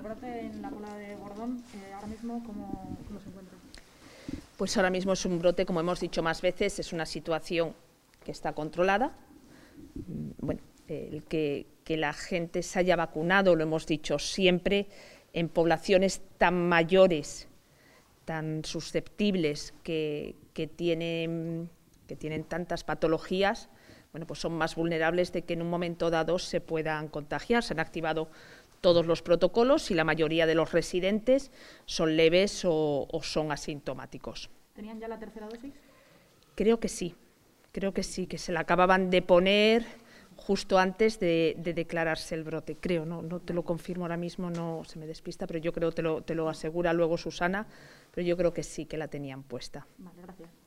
el brote en la Puebla de Bordón, ahora mismo, ¿cómo se encuentra? Pues ahora mismo es un brote, como hemos dicho más veces, es una situación que está controlada. Bueno, el que la gente se haya vacunado, lo hemos dicho siempre, en poblaciones tan mayores, tan susceptibles, que tienen tantas patologías, bueno, pues son más vulnerables de que en un momento dado se puedan contagiar. Se han activado todos los protocolos y la mayoría de los residentes son leves o son asintomáticos. ¿Tenían ya la tercera dosis? Creo que sí, que se la acababan de poner justo antes de declararse el brote. Creo, no te lo confirmo ahora mismo, no se me despista, pero yo creo, te lo asegura luego Susana, pero yo creo que sí que la tenían puesta. Vale, gracias.